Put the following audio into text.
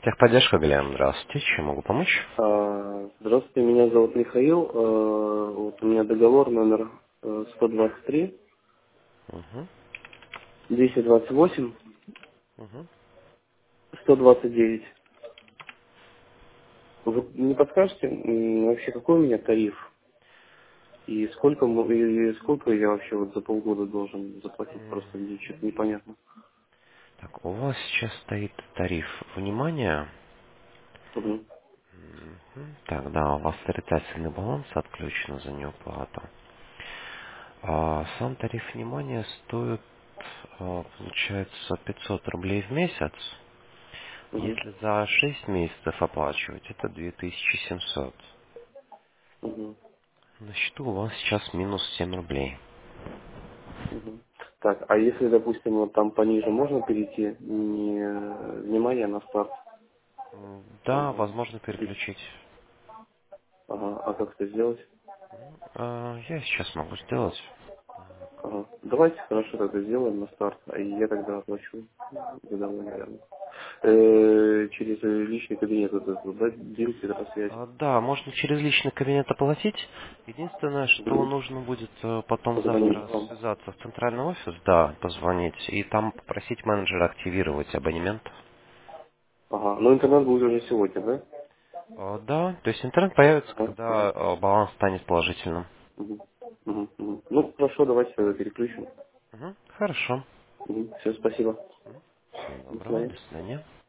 Техподдержка, Галина, здравствуйте. Чем могу помочь? Здравствуйте, меня зовут Михаил. Вот у меня договор номер 123 Угу, 228 угу. 129. Вы не подскажете вообще, какой у меня тариф? И сколько, и сколько я вообще вот за полгода должен заплатить? Просто мне что-то непонятно. Так, у вас сейчас стоит тариф внимания. Мгм. Так, да, у вас отрицательный баланс отключен за неуплату. Сам тариф внимания стоит, получается, 500 рублей в месяц. Мгм. Если за 6 месяцев оплачивать, это 2700. Мгм. На счету у вас сейчас минус 7 рублей. Мгм. Так, а если, допустим, вот там пониже можно перейти, не внимание на старт? Да, Э, возможно и- переключить. Ага, а как это сделать? Я сейчас могу сделать. Ага. Давайте хорошо тогда сделаем на старт, а я тогда оплачу годовой, наверное. Через личный кабинет вот этот, да, Дил, связь. Да, можно через личный кабинет оплатить. Единственное, что Мгм. нужно будет потом Позвонить завтра вам. связаться в центральный офис, да, позвонить, и там попросить менеджера активировать абонемент. Ага, но интернет будет уже сегодня, да? Да, то есть интернет появится, Ага. Мгм. когда баланс станет положительным. Мгм. Мгм. Мгм. Ну, хорошо, давайте тогда переключим. Хорошо. Все, спасибо. Всего До доброго, свидания. до свидания.